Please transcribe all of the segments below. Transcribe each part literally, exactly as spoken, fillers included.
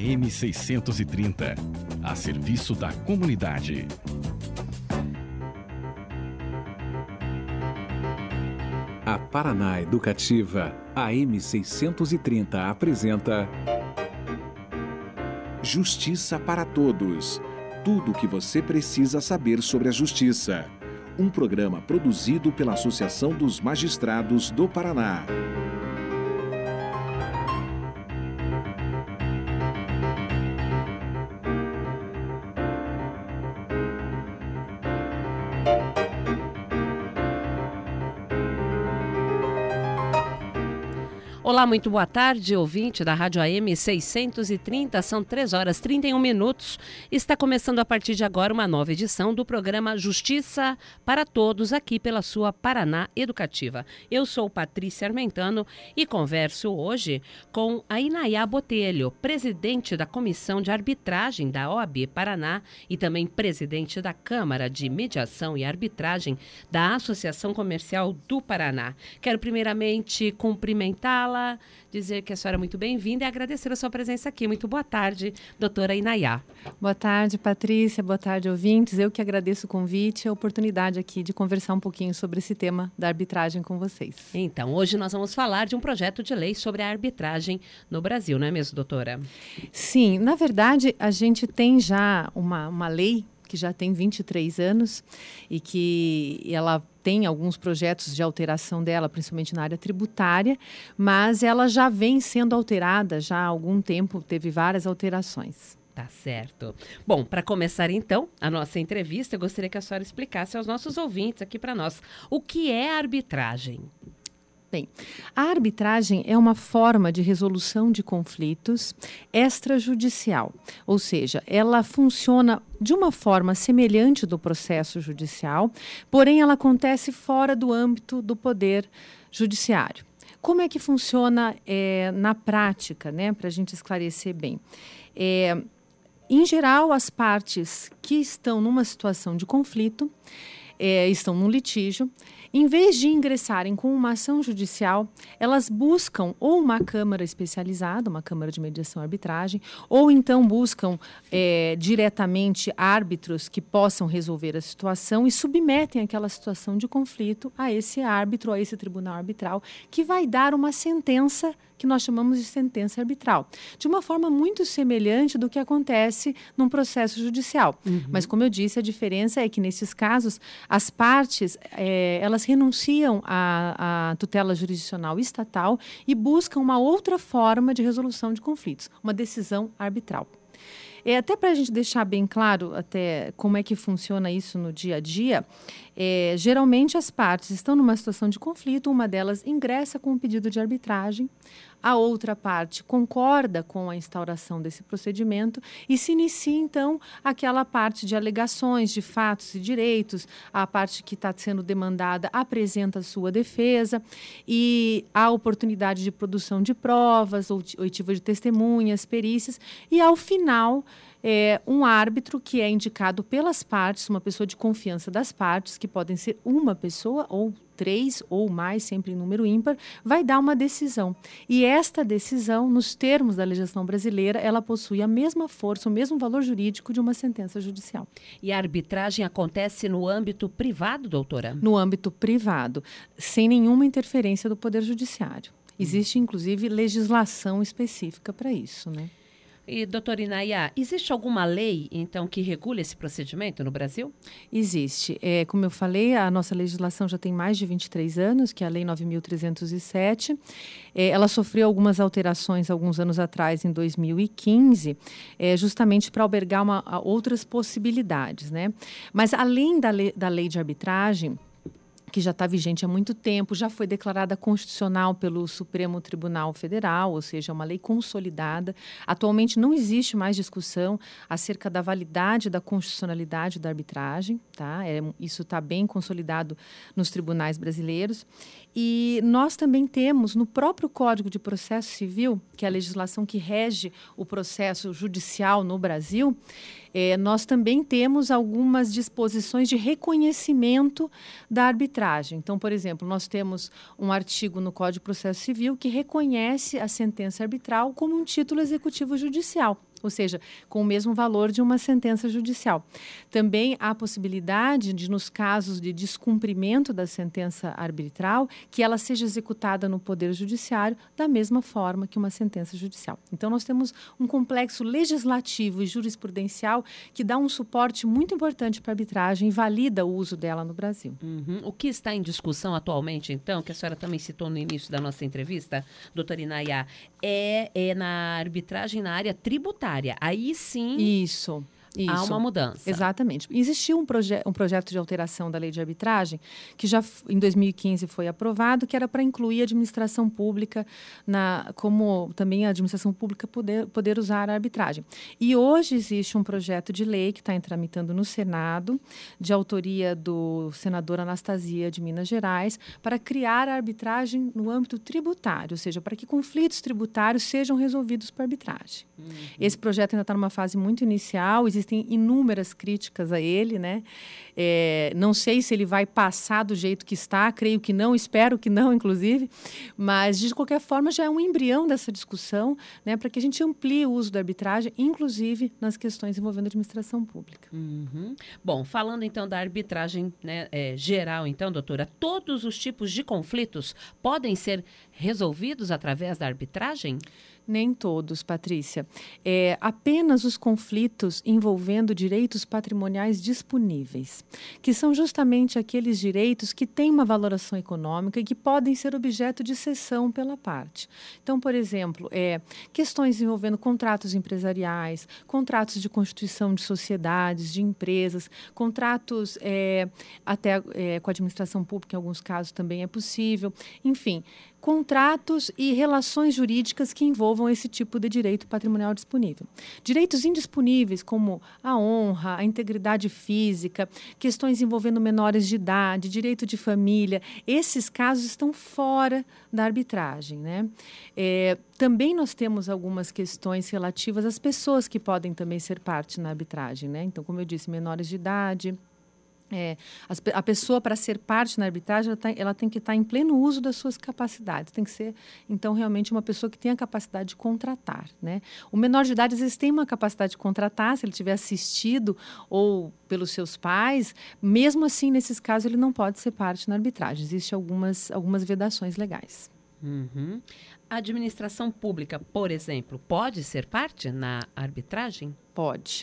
M seiscentos e trinta, a serviço da comunidade. A Paraná Educativa, A M seiscentos e trinta, apresenta Justiça para Todos. Tudo o que você precisa saber sobre a justiça. Um programa produzido pela Associação dos Magistrados do Paraná. Olá, muito boa tarde, ouvinte da Rádio A M seiscentos e trinta, são três horas e trinta e um minutos. Está começando a partir de agora uma nova edição do programa Justiça para Todos, aqui pela sua Paraná Educativa. Eu sou Patrícia Armentano e converso hoje com a Inayá Botelho, presidente da Comissão de Arbitragem da O A B Paraná e também presidente da Câmara de Mediação e Arbitragem da Associação Comercial do Paraná. Quero primeiramente cumprimentá-la, dizer que a senhora é muito bem-vinda e agradecer a sua presença aqui. Muito boa tarde, doutora Inayá. Boa tarde, Patrícia. Boa tarde, ouvintes. Eu que agradeço o convite e a oportunidade aqui de conversar um pouquinho sobre esse tema da arbitragem com vocês. Então, hoje nós vamos falar de um projeto de lei sobre a arbitragem no Brasil, não é mesmo, doutora? Sim, na verdade, a gente tem já uma, uma lei que já tem vinte e três anos e que ela tem alguns projetos de alteração dela, principalmente na área tributária, mas ela já vem sendo alterada já há algum tempo, teve várias alterações. Tá certo. Bom, para começar então a nossa entrevista, eu gostaria que a senhora explicasse aos nossos ouvintes aqui para nós o que é arbitragem. Bem, a arbitragem é uma forma de resolução de conflitos extrajudicial, ou seja, ela funciona de uma forma semelhante do processo judicial, porém ela acontece fora do âmbito do poder judiciário. Como é que funciona é, na prática, né, para a gente esclarecer bem? É, em geral, as partes que estão numa situação de conflito, é, estão num litígio, em vez de ingressarem com uma ação judicial, elas buscam ou uma câmara especializada, uma câmara de mediação e arbitragem, ou então buscam é, diretamente árbitros que possam resolver a situação e submetem aquela situação de conflito a esse árbitro, a esse tribunal arbitral, que vai dar uma sentença que nós chamamos de sentença arbitral, de uma forma muito semelhante do que acontece num processo judicial. Uhum. Mas, como eu disse, a diferença é que, nesses casos, as partes, é, elas renunciam à, à tutela jurisdicional estatal e buscam uma outra forma de resolução de conflitos, uma decisão arbitral. É, até para a gente deixar bem claro até como é que funciona isso no dia a dia, é, geralmente as partes estão numa situação de conflito, uma delas ingressa com um pedido de arbitragem, a outra parte concorda com a instauração desse procedimento e se inicia, então, aquela parte de alegações, de fatos e direitos, a parte que está sendo demandada apresenta a sua defesa e há oportunidade de produção de provas, oitiva de testemunhas, perícias e, ao final, é, um árbitro que é indicado pelas partes, uma pessoa de confiança das partes, que podem ser uma pessoa ou três ou mais, sempre em número ímpar, vai dar uma decisão. E esta decisão, nos termos da legislação brasileira, ela possui a mesma força, o mesmo valor jurídico de uma sentença judicial. E a arbitragem acontece no âmbito privado, doutora? No âmbito privado, sem nenhuma interferência do Poder Judiciário. Existe, inclusive, legislação específica para isso, né? E, doutora Inayá, existe alguma lei, então, que regule esse procedimento no Brasil? Existe. É, como eu falei, a nossa legislação já tem mais de vinte e três anos, que é a Lei nove mil trezentos e sete. É, ela sofreu algumas alterações alguns anos atrás, em dois mil e quinze, é, justamente para albergar uma, outras possibilidades, né? Mas, além da lei, da lei de arbitragem, que já está vigente há muito tempo, já foi declarada constitucional pelo Supremo Tribunal Federal, ou seja, é uma lei consolidada. Atualmente não existe mais discussão acerca da validade da constitucionalidade da arbitragem, tá? É, isso está bem consolidado nos tribunais brasileiros. E nós também temos no próprio Código de Processo Civil, que é a legislação que rege o processo judicial no Brasil, É, nós também temos algumas disposições de reconhecimento da arbitragem. Então, por exemplo, nós temos um artigo no Código de Processo Civil que reconhece a sentença arbitral como um título executivo judicial. ou seja, com o mesmo valor de uma sentença judicial. Também há a possibilidade de, nos casos de descumprimento da sentença arbitral, que ela seja executada no Poder Judiciário da mesma forma que uma sentença judicial. Então, nós temos um complexo legislativo e jurisprudencial que dá um suporte muito importante para a arbitragem e valida o uso dela no Brasil. Uhum. O que está em discussão atualmente, então, que a senhora também citou no início da nossa entrevista, doutora Inayá, é, é na arbitragem na área tributária. Aí sim Isso, isso. há uma mudança. Exatamente. Existiu um, proje um projeto de alteração da lei de arbitragem que já em dois mil e quinze foi aprovado, que era para incluir a administração pública, na, como também a administração pública poder, poder usar a arbitragem. E hoje existe um projeto de lei que está tramitando no Senado, de autoria do senador Anastasia de Minas Gerais, para criar a arbitragem no âmbito tributário, ou seja, para que conflitos tributários sejam resolvidos por arbitragem. Uhum. Esse projeto ainda está numa fase muito inicial, existem inúmeras críticas a ele, né? É, não sei se ele vai passar do jeito que está, creio que não, espero que não, inclusive, mas, de qualquer forma, já é um embrião dessa discussão, né, para que a gente amplie o uso da arbitragem, inclusive nas questões envolvendo a administração pública. Uhum. Bom, falando então da arbitragem, né, é, geral, então, doutora, todos os tipos de conflitos podem ser resolvidos através da arbitragem? Nem todos, Patrícia. É, apenas os conflitos envolvendo direitos patrimoniais disponíveis, que são justamente aqueles direitos que têm uma valoração econômica e que podem ser objeto de cessão pela parte. Então, por exemplo, é, questões envolvendo contratos empresariais, contratos de constituição de sociedades, de empresas, contratos é, até é, com a administração pública, em alguns casos também é possível, enfim, contratos e relações jurídicas que envolvam esse tipo de direito patrimonial disponível. Direitos indisponíveis, como a honra, a integridade física, questões envolvendo menores de idade, direito de família, esses casos estão fora da arbitragem, né? É, também nós temos algumas questões relativas às pessoas que podem também ser parte na arbitragem, né? Então, como eu disse, menores de idade. É, a pessoa, para ser parte na arbitragem, ela, tá, ela tem que estar em pleno uso das suas capacidades. Tem que ser, então, realmente uma pessoa que tem a capacidade de contratar, né? O menor de idade, às vezes, tem uma capacidade de contratar, se ele tiver assistido ou pelos seus pais. Mesmo assim, nesses casos, ele não pode ser parte na arbitragem. Existem algumas, algumas vedações legais. Uhum. A administração pública, por exemplo, pode ser parte na arbitragem? Pode.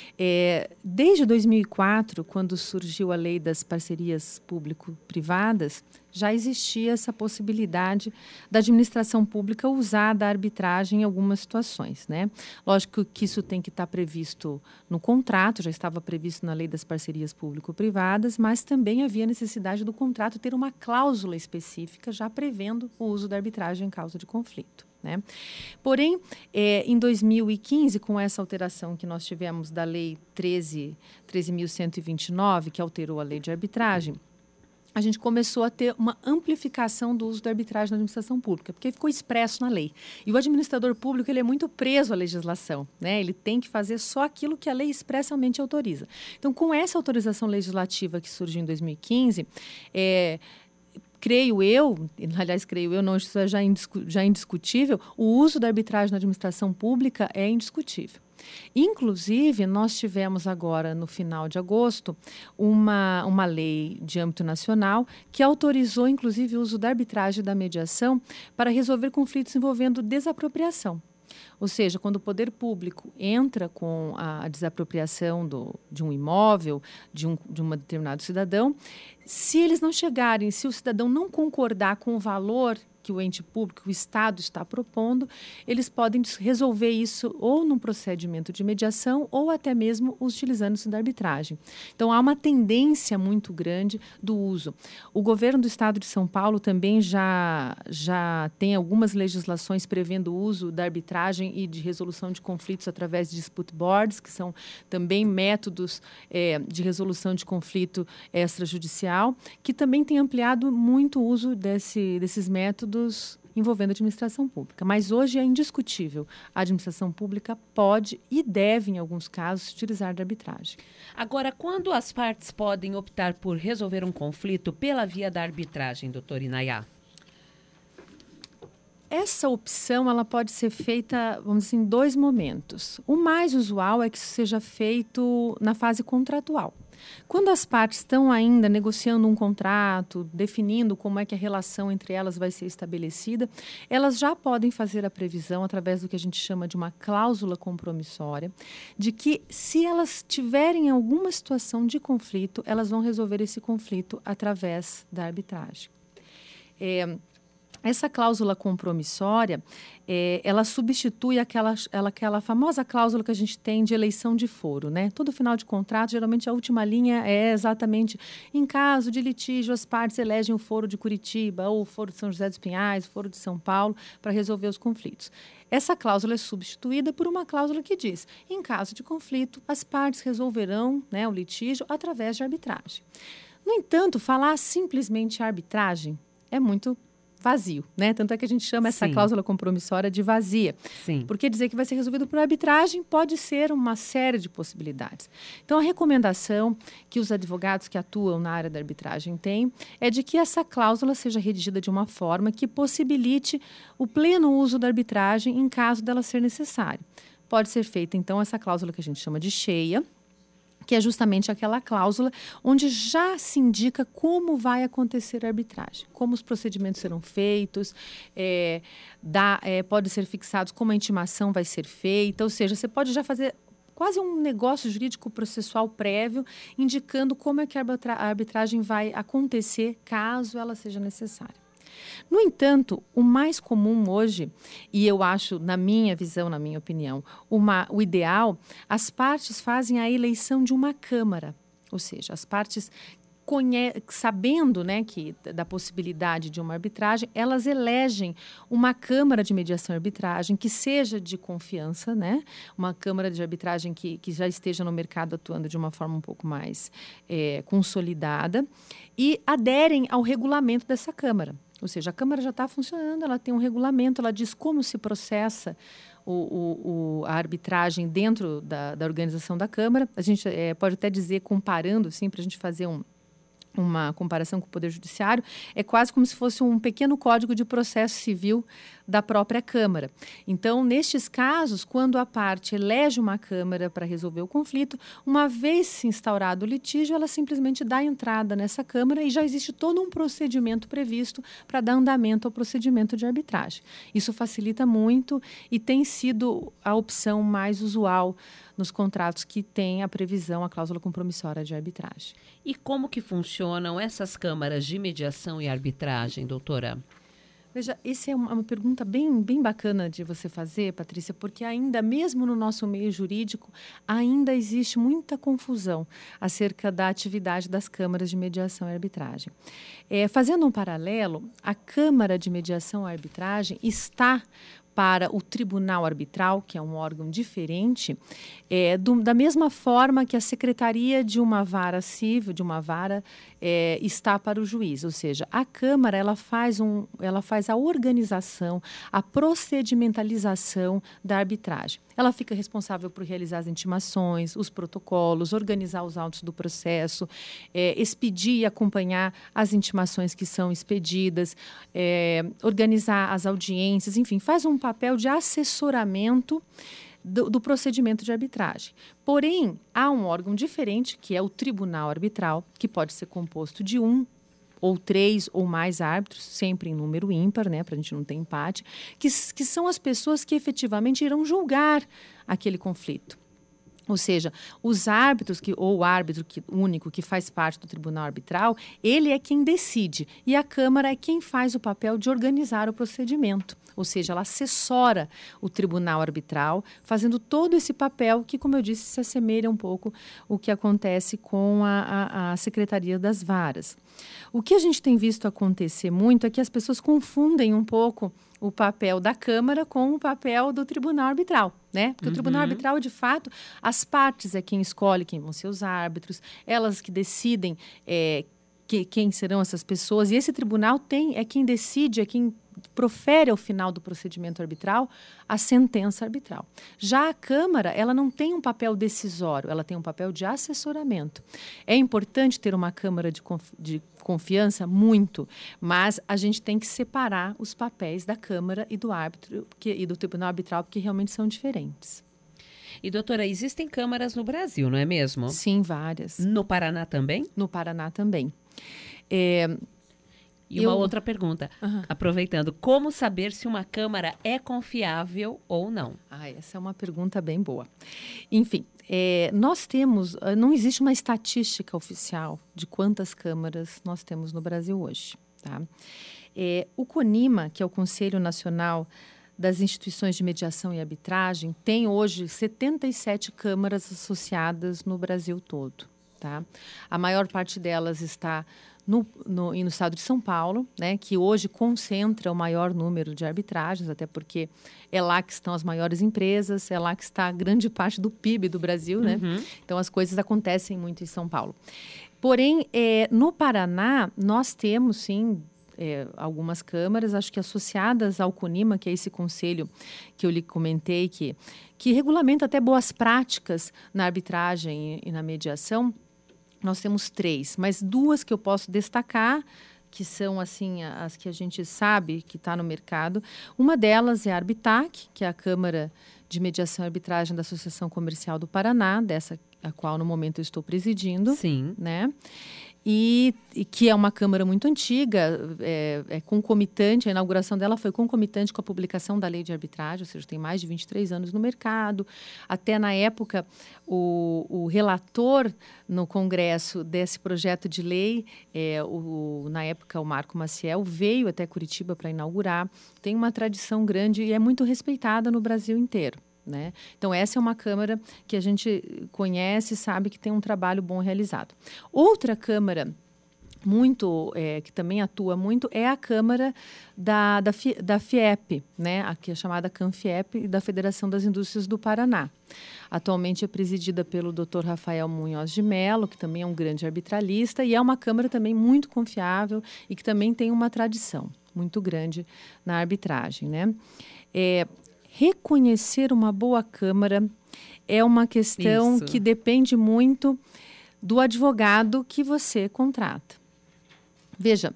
É, desde dois mil e quatro, quando surgiu a lei das parcerias público-privadas, já existia essa possibilidade da administração pública usar da arbitragem em algumas situações, né? Lógico que isso tem que estar previsto no contrato, já estava previsto na lei das parcerias público-privadas, mas também havia necessidade do contrato ter uma cláusula específica já prevendo o uso da arbitragem em causa de conflito, né? Porém, é, em dois mil e quinze, com essa alteração que nós tivemos da Lei treze mil cento e vinte e nove, que alterou a lei de arbitragem, a gente começou a ter uma amplificação do uso da arbitragem na administração pública, porque ficou expresso na lei. E o administrador público, ele é muito preso à legislação, né? Ele tem que fazer só aquilo que a lei expressamente autoriza. Então, com essa autorização legislativa que surgiu em dois mil e quinze, é... creio eu, aliás, creio eu, não, isso é já, indiscu já indiscutível, o uso da arbitragem na administração pública é indiscutível. Inclusive, nós tivemos agora, no final de agosto, uma, uma lei de âmbito nacional que autorizou, inclusive, o uso da arbitragem e da mediação para resolver conflitos envolvendo desapropriação. Ou seja, quando o poder público entra com a desapropriação do, de um imóvel, de um, de um determinado cidadão, se eles não chegarem, se o cidadão não concordar com o valor que o ente público, o Estado está propondo, eles podem resolver isso ou num procedimento de mediação ou até mesmo utilizando-se da arbitragem. Então, há uma tendência muito grande do uso. O governo do Estado de São Paulo também já, já tem algumas legislações prevendo o uso da arbitragem e de resolução de conflitos através de dispute boards, que são também métodos é, de resolução de conflito extrajudicial, que também tem ampliado muito o uso desse, desses métodos envolvendo a administração pública. Mas hoje é indiscutível. A administração pública pode e deve, em alguns casos, utilizar da arbitragem. Agora, quando as partes podem optar por resolver um conflito pela via da arbitragem, doutora Inayá? essa opção ela pode ser feita, vamos dizer, em dois momentos. O mais usual é que isso seja feito na fase contratual. Quando as partes estão ainda negociando um contrato, definindo como é que a relação entre elas vai ser estabelecida, elas já podem fazer a previsão, através do que a gente chama de uma cláusula compromissória, de que se elas tiverem alguma situação de conflito, elas vão resolver esse conflito através da arbitragem. É, Essa cláusula compromissória, é, ela substitui aquela, ela, aquela famosa cláusula que a gente tem de eleição de foro, né? Todo final de contrato, geralmente a última linha é exatamente, em caso de litígio, as partes elegem o foro de Curitiba, ou o foro de São José dos Pinhais, o foro de São Paulo, para resolver os conflitos. Essa cláusula é substituída por uma cláusula que diz, em caso de conflito, as partes resolverão, né, o litígio através de arbitragem. No entanto, falar simplesmente arbitragem é muito vazio, né? Tanto é que a gente chama essa Sim. cláusula compromissória de vazia. Sim. Porque dizer que vai ser resolvido por arbitragem pode ser uma série de possibilidades. Então, a recomendação que os advogados que atuam na área da arbitragem têm é de que essa cláusula seja redigida de uma forma que possibilite o pleno uso da arbitragem em caso dela ser necessária. Pode ser feita, então, essa cláusula que a gente chama de cheia, que é justamente aquela cláusula onde já se indica como vai acontecer a arbitragem, como os procedimentos serão feitos, é, dá, é, pode ser fixados como a intimação vai ser feita, ou seja, você pode já fazer quase um negócio jurídico processual prévio, indicando como é que a arbitragem vai acontecer caso ela seja necessária. No entanto, o mais comum hoje, e eu acho, na minha visão, na minha opinião, uma, o ideal, as partes fazem a eleição de uma Câmara, ou seja, as partes conhe- sabendo, né, que, da possibilidade de uma arbitragem, elas elegem uma Câmara de Mediação e Arbitragem que seja de confiança, né, uma Câmara de Arbitragem que, que já esteja no mercado atuando de uma forma um pouco mais é, consolidada, e aderem ao regulamento dessa Câmara. Ou seja, a Câmara já está funcionando, ela tem um regulamento, ela diz como se processa o, o, o, a arbitragem dentro da, da organização da Câmara. A gente é, pode até dizer, comparando, assim, para a gente fazer um, uma comparação com o Poder Judiciário, é quase como se fosse um pequeno código de processo civil da própria Câmara. Então, nestes casos, quando a parte elege uma Câmara para resolver o conflito, uma vez instaurado o litígio, ela simplesmente dá entrada nessa Câmara e já existe todo um procedimento previsto para dar andamento ao procedimento de arbitragem. Isso facilita muito e tem sido a opção mais usual nos contratos que tem a previsão, a cláusula compromissória de arbitragem. E como que funcionam essas câmaras de mediação e arbitragem, doutora? Veja, essa é uma, uma pergunta bem, bem bacana de você fazer, Patrícia, porque ainda, mesmo no nosso meio jurídico, ainda existe muita confusão acerca da atividade das câmaras de mediação e arbitragem. É, fazendo um paralelo, a Câmara de Mediação e Arbitragem está para o Tribunal Arbitral, que é um órgão diferente, é, do, da mesma forma que a Secretaria de uma Vara Civil, de uma vara, é, está para o juiz. Ou seja, a Câmara ela faz, um, ela faz a organização, a procedimentalização da arbitragem. Ela fica responsável por realizar as intimações, os protocolos, organizar os autos do processo, é, expedir e acompanhar as intimações que são expedidas, é, organizar as audiências, enfim, faz um papel de assessoramento do, do procedimento de arbitragem. Porém, há um órgão diferente, que é o Tribunal Arbitral, que pode ser composto de um ou três ou mais árbitros, sempre em número ímpar, né, para a gente não ter empate, que, que são as pessoas que efetivamente irão julgar aquele conflito. Ou seja, os árbitros, que, ou o árbitro que, único que faz parte do tribunal arbitral, ele é quem decide e a Câmara é quem faz o papel de organizar o procedimento. Ou seja, ela assessora o tribunal arbitral, fazendo todo esse papel que, como eu disse, se assemelha um pouco o que acontece com a, a, a Secretaria das Varas. O que a gente tem visto acontecer muito é que as pessoas confundem um pouco o papel da Câmara com o papel do Tribunal Arbitral, né? Porque uhum. o Tribunal Arbitral, de fato, as partes é quem escolhe quem vão ser os árbitros, elas que decidem é, que, quem serão essas pessoas, e esse tribunal tem, é quem decide, é quem profere ao final do procedimento arbitral a sentença arbitral. Já a Câmara, ela não tem um papel decisório, ela tem um papel de assessoramento. É importante ter uma Câmara de, conf, de confiança? Muito, mas a gente tem que separar os papéis da Câmara e do árbitro que, e do Tribunal Arbitral, porque realmente são diferentes. E, doutora, existem câmaras no Brasil, não é mesmo? Sim, várias. No Paraná também? No Paraná também. É, e eu... uma outra pergunta, uhum. aproveitando, como saber se uma câmara é confiável ou não? Ah, essa é uma pergunta bem boa. Enfim, é, nós temos, não existe uma estatística oficial de quantas câmaras nós temos no Brasil hoje, tá? É, o CONIMA, que é o Conselho Nacional das Instituições de Mediação e Arbitragem, tem hoje setenta e sete câmaras associadas no Brasil todo, tá? A maior parte delas está no, no, no estado de São Paulo, né, que hoje concentra o maior número de arbitragens, até porque é lá que estão as maiores empresas, é lá que está grande parte do P I B do Brasil, né? Uhum. Então, as coisas acontecem muito em São Paulo. Porém, é, no Paraná, nós temos, sim, É, algumas câmaras, acho que associadas ao CONIMA, que é esse conselho que eu lhe comentei, que, que regulamenta até boas práticas na arbitragem e, e na mediação, nós temos três, mas duas que eu posso destacar, que são assim as que a gente sabe que está no mercado. Uma delas é a Arbitac, que é a Câmara de Mediação e Arbitragem da Associação Comercial do Paraná, dessa a qual no momento eu estou presidindo. Sim. Né? E, e que é uma Câmara muito antiga, é, é concomitante, a inauguração dela foi concomitante com a publicação da Lei de Arbitragem, ou seja, tem mais de vinte e três anos no mercado. Até na época, o, o relator no Congresso desse projeto de lei, é, o, na época o Marco Maciel, veio até Curitiba para inaugurar. Tem uma tradição grande e é muito respeitada no Brasil inteiro. Né? Então, essa é uma Câmara que a gente conhece e sabe que tem um trabalho bom realizado. Outra Câmara muito, é, que também atua muito é a Câmara da, da, da FIEP, né? Aqui é chamada CANFIEP, da Federação das Indústrias do Paraná. Atualmente é presidida pelo doutor Rafael Munhoz de Mello, que também é um grande arbitralista, e é uma Câmara também muito confiável e que também tem uma tradição muito grande na arbitragem, né? É, reconhecer uma boa Câmara é uma questão Isso. que depende muito do advogado que você contrata. Veja,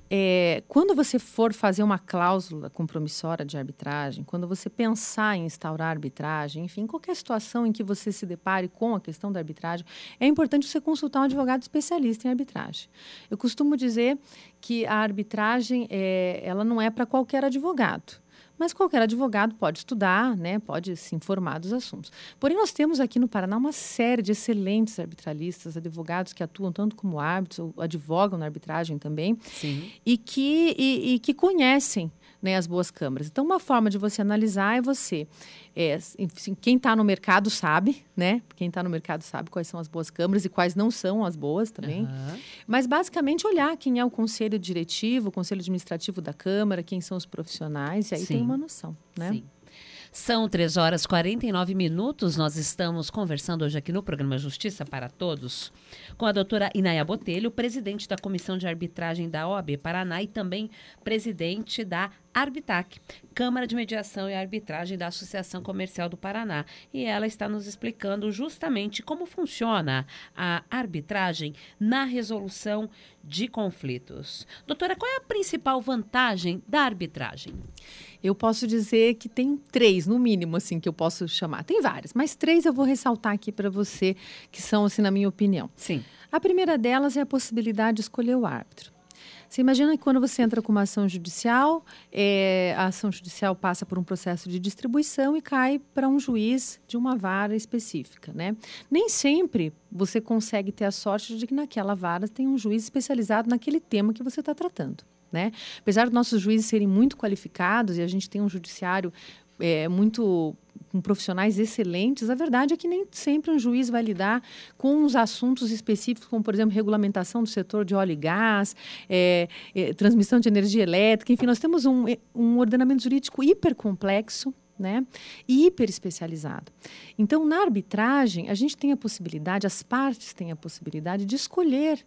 é, quando você for fazer uma cláusula compromissória de arbitragem, quando você pensar em instaurar arbitragem, enfim, qualquer situação em que você se depare com a questão da arbitragem, é importante você consultar um advogado especialista em arbitragem. Eu costumo dizer que a arbitragem é, ela não é para qualquer advogado. Mas qualquer advogado pode estudar, né, pode se informar dos assuntos. Porém, nós temos aqui no Paraná uma série de excelentes arbitralistas, advogados que atuam tanto como árbitros, ou advogam na arbitragem também, Sim. E, que, e, e que conhecem, né, as boas câmaras. Então, uma forma de você analisar é você... É, enfim, quem está no mercado sabe, né? Quem está no mercado sabe quais são as boas câmaras e quais não são as boas também. Uhum. Mas, basicamente, olhar quem é o conselho diretivo, o conselho administrativo da Câmara, quem são os profissionais, e aí Sim. tem uma noção, né? Sim. São três horas e quarenta e nove minutos. Nós estamos conversando hoje aqui no programa Justiça para Todos com a doutora Inaya Botelho, presidente da Comissão de Arbitragem da O A B Paraná e também presidente da Arbitac, Câmara de Mediação e Arbitragem da Associação Comercial do Paraná. E ela está nos explicando justamente como funciona a arbitragem na resolução de conflitos. Doutora, qual é a principal vantagem da arbitragem? Eu posso dizer que tem três, no mínimo, assim, que eu posso chamar. Tem várias, mas três eu vou ressaltar aqui para você, que são, assim, na minha opinião. Sim. A primeira delas é a possibilidade de escolher o árbitro. Você imagina que quando você entra com uma ação judicial, é, a ação judicial passa por um processo de distribuição e cai para um juiz de uma vara específica, né? Nem sempre você consegue ter a sorte de que naquela vara tem um juiz especializado naquele tema que você está tratando, né? Apesar dos nossos juízes serem muito qualificados e a gente tem um judiciário é, muito... com profissionais excelentes, a verdade é que nem sempre um juiz vai lidar com uns assuntos específicos, como, por exemplo, regulamentação do setor de óleo e gás, é, é, transmissão de energia elétrica, enfim, nós temos um, um ordenamento jurídico hiper complexo, né, e hiper especializado. Então, na arbitragem, a gente tem a possibilidade, as partes têm a possibilidade de escolher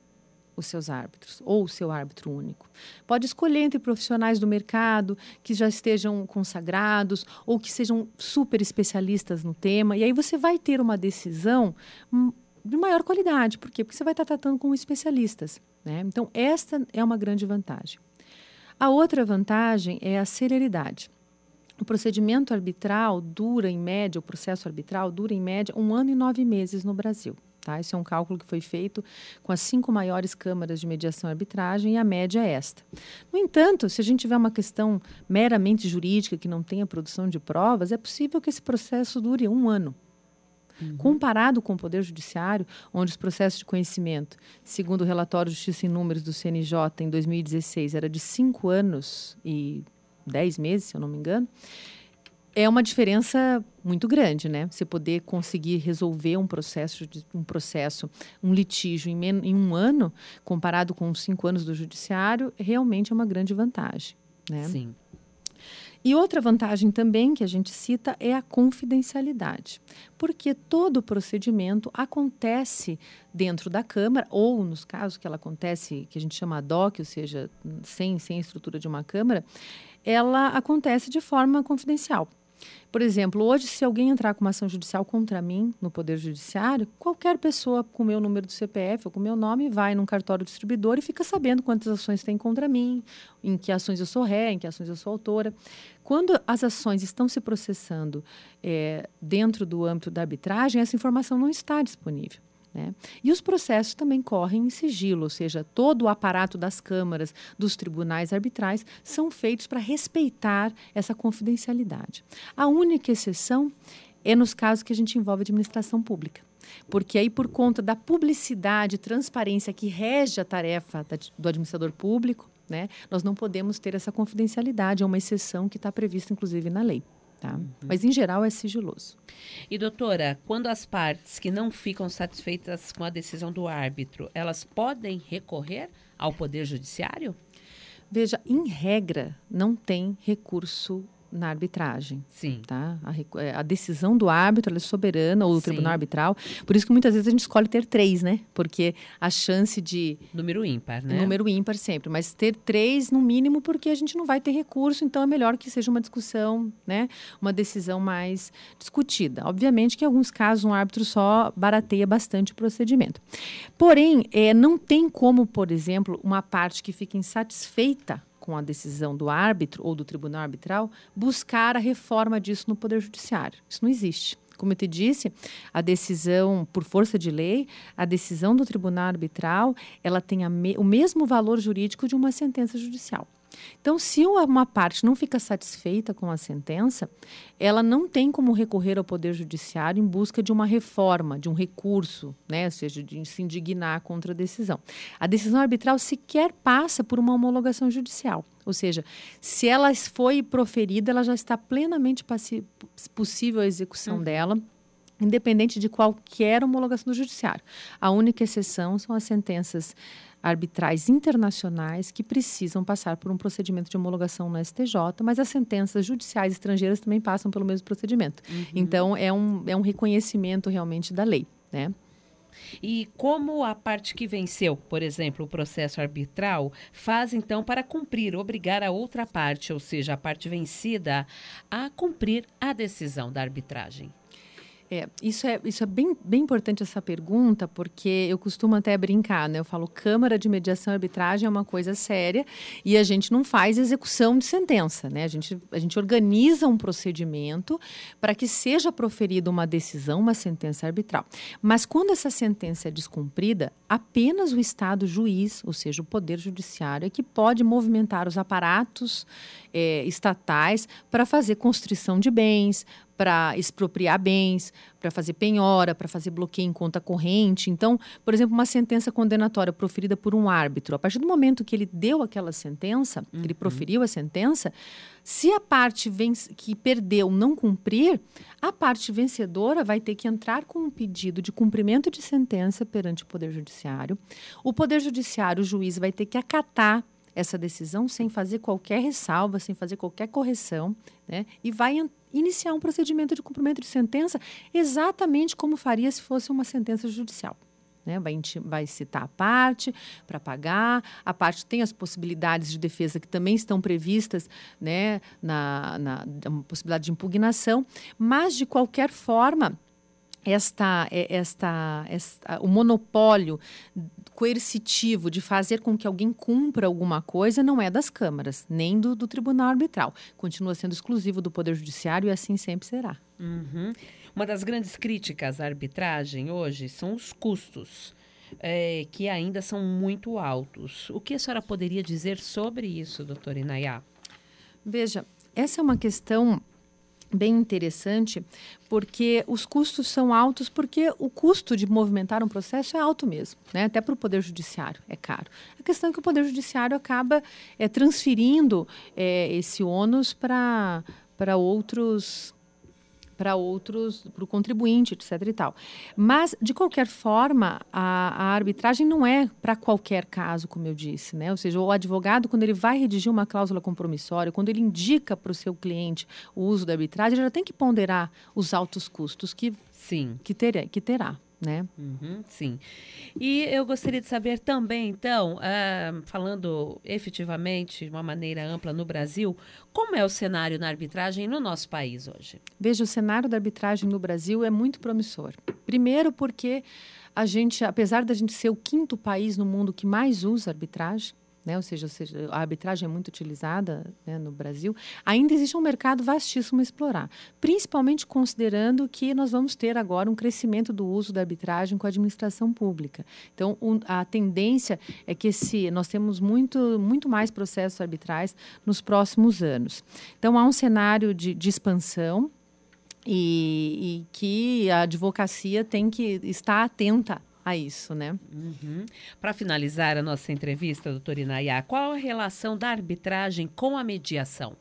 os seus árbitros ou o seu árbitro único. Pode escolher entre profissionais do mercado que já estejam consagrados ou que sejam super especialistas no tema, e aí você vai ter uma decisão de maior qualidade. Por quê? Porque você vai estar tratando com especialistas, né? Então, esta é uma grande vantagem. A outra vantagem é a celeridade. O procedimento arbitral dura, em média, o processo arbitral dura, em média, um ano e nove meses no Brasil. Tá? Esse é um cálculo que foi feito com as cinco maiores câmaras de mediação e arbitragem, e a média é esta. No entanto, se a gente tiver uma questão meramente jurídica, que não tenha produção de provas, é possível que esse processo dure um ano. Uhum. Comparado com o Poder Judiciário, onde os processos de conhecimento, segundo o relatório Justiça em Números do C N J, em dois mil e dezesseis, era de cinco anos e dez meses, se eu não me engano, é uma diferença muito grande, né? Você poder conseguir resolver um processo, um processo, um litígio em, men- em um ano, comparado com os cinco anos do judiciário, realmente é uma grande vantagem, né? Sim. E outra vantagem também que a gente cita é a confidencialidade, porque todo o procedimento acontece dentro da Câmara, ou nos casos que ela acontece, que a gente chama ad hoc, ou seja, sem, sem a estrutura de uma Câmara, ela acontece de forma confidencial. Por exemplo, hoje, se alguém entrar com uma ação judicial contra mim no Poder Judiciário, qualquer pessoa com o meu número do C P F ou com o meu nome vai num cartório distribuidor e fica sabendo quantas ações tem contra mim, em que ações eu sou ré, em que ações eu sou autora. Quando as ações estão se processando é, dentro do âmbito da arbitragem, essa informação não está disponível, né? E os processos também correm em sigilo, ou seja, todo o aparato das câmaras, dos tribunais arbitrais, são feitos para respeitar essa confidencialidade. A única exceção é nos casos que a gente envolve administração pública, porque aí, por conta da publicidade e transparência que rege a tarefa da, do administrador público, né, nós não podemos ter essa confidencialidade, é uma exceção que está prevista, inclusive, na lei. Tá? Uhum. Mas, em geral, é sigiloso. E, doutora, quando as partes que não ficam satisfeitas com a decisão do árbitro, elas podem recorrer ao Poder Judiciário? Veja, em regra, não tem recurso na arbitragem. Sim. Tá? A, a decisão do árbitro ela é soberana, ou do Sim. tribunal arbitral. Por isso que muitas vezes a gente escolhe ter três, né? Porque a chance de... Número ímpar, né? Número ímpar sempre. Mas ter três, no mínimo, porque a gente não vai ter recurso, então é melhor que seja uma discussão, né? Uma decisão mais discutida. Obviamente que em alguns casos um árbitro só barateia bastante o procedimento. Porém, é, não tem como, por exemplo, uma parte que fica insatisfeita com a decisão do árbitro ou do tribunal arbitral, buscar a reforma disso no Poder Judiciário. Isso não existe. Como eu te disse, a decisão, por força de lei, a decisão do tribunal arbitral, ela tem a me- o mesmo valor jurídico de uma sentença judicial. Então, se uma parte não fica satisfeita com a sentença, ela não tem como recorrer ao Poder Judiciário em busca de uma reforma, de um recurso, né? Ou seja, de se indignar contra a decisão. A decisão arbitral sequer passa por uma homologação judicial. Ou seja, se ela foi proferida, ela já está plenamente passi- possível a execução uhum. dela, independente de qualquer homologação do judiciário. A única exceção são as sentenças arbitrais internacionais que precisam passar por um procedimento de homologação no S T J, mas as sentenças judiciais estrangeiras também passam pelo mesmo procedimento. Uhum. Então, é um, é um reconhecimento realmente da lei, né? E como a parte que venceu, por exemplo, o processo arbitral, faz então para cumprir, obrigar a outra parte, ou seja, a parte vencida, a cumprir a decisão da arbitragem? É, isso é, isso é bem, bem importante essa pergunta, porque eu costumo até brincar, né? Eu falo, Câmara de Mediação e Arbitragem é uma coisa séria e a gente não faz execução de sentença, né? A gente, a gente organiza um procedimento para que seja proferida uma decisão, uma sentença arbitral. Mas quando essa sentença é descumprida, apenas o Estado juiz, ou seja, o Poder Judiciário, é que pode movimentar os aparatos é, estatais para fazer constrição de bens, para expropriar bens, para fazer penhora, para fazer bloqueio em conta corrente. Então, por exemplo, uma sentença condenatória proferida por um árbitro, a partir do momento que ele deu aquela sentença, uhum. ele proferiu a sentença, se a parte vence, que perdeu não cumprir, a parte vencedora vai ter que entrar com um pedido de cumprimento de sentença perante o Poder Judiciário. O Poder Judiciário, o juiz, vai ter que acatar essa decisão sem fazer qualquer ressalva, sem fazer qualquer correção, né? E vai entrar iniciar um procedimento de cumprimento de sentença exatamente como faria se fosse uma sentença judicial. né? Vai, vai citar a parte para pagar, a parte tem as possibilidades de defesa que também estão previstas, né, na, na, na possibilidade de impugnação, mas de qualquer forma, esta, esta, esta, o monopólio coercitivo de fazer com que alguém cumpra alguma coisa não é das câmaras, nem do, do tribunal arbitral. Continua sendo exclusivo do Poder Judiciário e assim sempre será. Uhum. Uma das grandes críticas à arbitragem hoje são os custos, é, que ainda são muito altos. O que a senhora poderia dizer sobre isso, doutora Inayá? Veja, essa é uma questão bem interessante, porque os custos são altos, porque o custo de movimentar um processo é alto mesmo, né? Até para o Poder Judiciário é caro. A questão é que o Poder Judiciário acaba é, transferindo é, esse ônus para para outros... para outros, para o contribuinte, etc e tal. Mas, de qualquer forma, a, a arbitragem não é para qualquer caso, como eu disse, né? Ou seja, o advogado, quando ele vai redigir uma cláusula compromissória, quando ele indica para o seu cliente o uso da arbitragem, ele já tem que ponderar os altos custos que, Sim. que, ter, que terá. Né? Uhum, sim. E eu gostaria de saber também, então, uh, falando efetivamente de uma maneira ampla no Brasil, como é o cenário na arbitragem no nosso país hoje? Veja, o cenário da arbitragem no Brasil é muito promissor. Primeiro porque a gente, apesar da gente ser o quinto país no mundo que mais usa arbitragem, né? Ou seja, ou seja, a arbitragem é muito utilizada, né, no Brasil, ainda existe um mercado vastíssimo a explorar, principalmente considerando que nós vamos ter agora um crescimento do uso da arbitragem com a administração pública. Então, um, a tendência é que esse, nós temos muito, muito mais processos arbitrais nos próximos anos. Então, há um cenário de, de expansão e, e que a advocacia tem que estar atenta a isso, né? Uhum. Para finalizar a nossa entrevista, doutora Inayá, qual a relação da arbitragem com a mediação?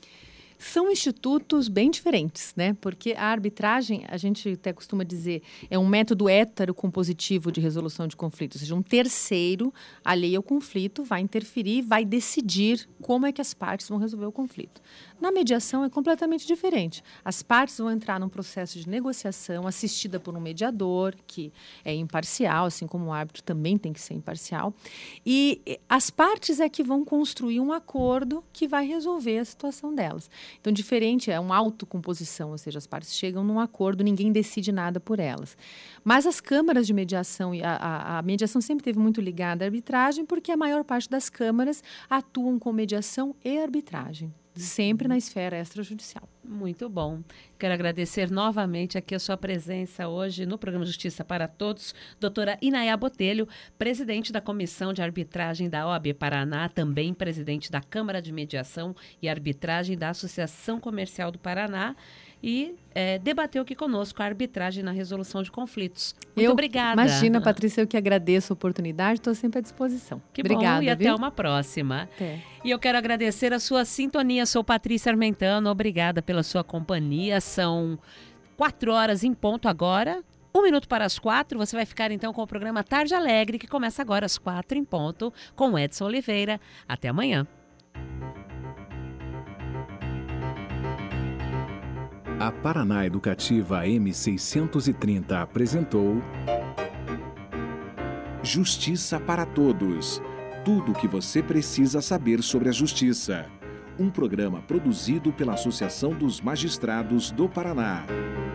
São institutos bem diferentes, né? Porque a arbitragem, a gente até costuma dizer, é um método heterocompositivo de resolução de conflitos. Ou seja, um terceiro alheio ao conflito vai interferir, vai decidir como é que as partes vão resolver o conflito. Na mediação é completamente diferente. As partes vão entrar num processo de negociação assistida por um mediador, que é imparcial, assim como o árbitro também tem que ser imparcial. E as partes é que vão construir um acordo que vai resolver a situação delas. Então, diferente, é uma autocomposição, ou seja, as partes chegam num acordo, ninguém decide nada por elas. Mas as câmaras de mediação, e a, a, a mediação sempre esteve muito ligada à arbitragem, porque a maior parte das câmaras atuam com mediação e arbitragem, sempre na esfera extrajudicial. Muito bom. Quero agradecer novamente aqui a sua presença hoje no programa Justiça para Todos, doutora Inayá Botelho, presidente da Comissão de Arbitragem da O A B Paraná, também presidente da Câmara de Mediação e Arbitragem da Associação Comercial do Paraná, e é, debateu aqui conosco a arbitragem na resolução de conflitos. Muito eu, obrigada. Imagina, Patrícia, eu que agradeço a oportunidade, estou sempre à disposição. Que obrigada, bom, e viu? até uma próxima. Até. E eu quero agradecer a sua sintonia. Sou Patrícia Armentano, obrigada pela sua companhia. São quatro horas em ponto agora. Um minuto para as quatro, você vai ficar então com o programa Tarde Alegre, que começa agora às quatro em ponto, com Edson Oliveira. Até amanhã. A Paraná Educativa M seiscentos e trinta apresentou Justiça para Todos. Tudo o que você precisa saber sobre a justiça. Um programa produzido pela Associação dos Magistrados do Paraná.